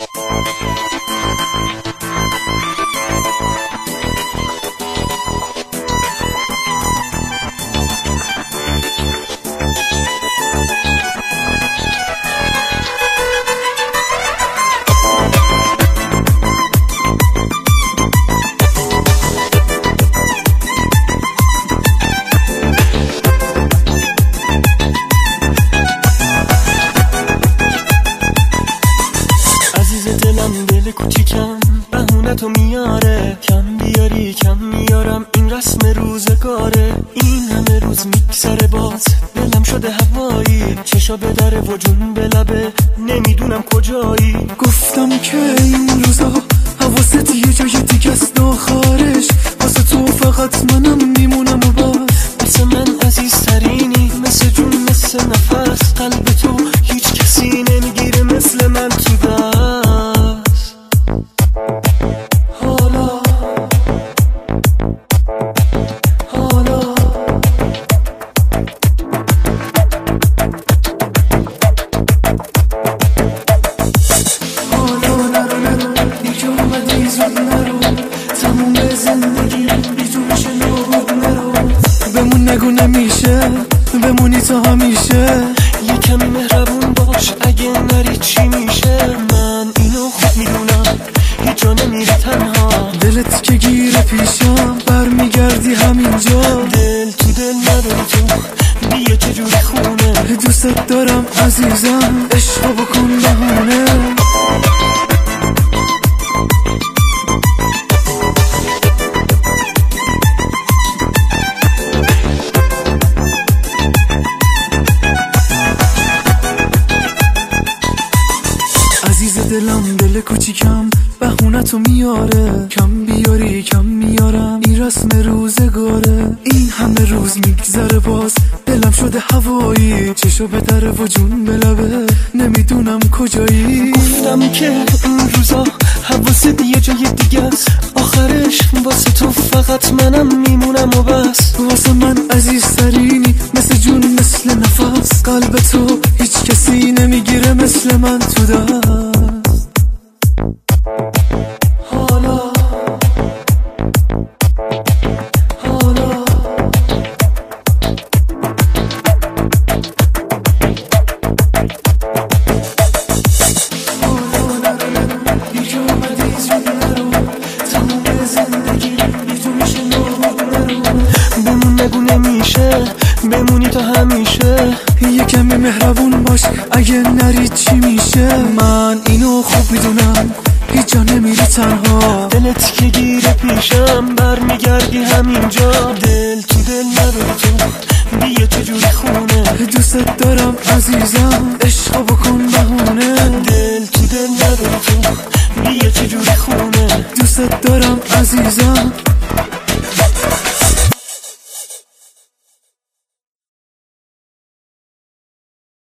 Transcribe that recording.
دل کوچیکم بهونه تو میاره، کم بیاری کم میارم، این رسم روزگاره. این همه روز میگذره باز دلم شده هوایی، چشا به دره و جون به لبه نمیدونم کجایی. گفتم که این روزا حواست یه جای دیگه است آخرش، واسه تو فقط منم میمونم و بس. واسه من عزیزترینی، مثل جون مثل نفس، قلب تو هیچ کسی نمیگیره مثل من تو دست. بمون نگو نمیشه، بمونی تا همیشه. یه کمی مهربون باش، اگه نری چی میشه؟ من اینو خوب میدونم، هیچ جا نمیری تنها. دلت که گیره پیشم برمیگردی همینجا. دل تو دل نداری تو، بیا چجوری خونه. دوست دارم عزیزم، عشق بکن بهونه. عزیز دلم دل کوچیکم بهونه تو میاره، کم بیاری کم میارم، این رسم روزگاره. این همه روز میگذره باز دلم شده هوایی، چشو به دره و جون به لبه نمیدونم کجایی. گفتم که این روزا حواست یه جای دیگه است آخرش، واسه تو فقط منم میمونم و بس. واسه من عزیزترینی، مثل جون مثل نفس، قلب تو هیچ کسی نمیگیره مثل من تو دست. بمون نگو نمیشه، بمونی تا همیشه. یه کمی مهربون باش، اگه نری چی میشه؟ من اینو خوب میدونم، هیچ جا نمیری تنها. دلت که گیره پیشم برمیگردی همینجا. دل تو دل نداری تو، بیا چجوری خونه. دوست دارم عزیزم، عشق بکن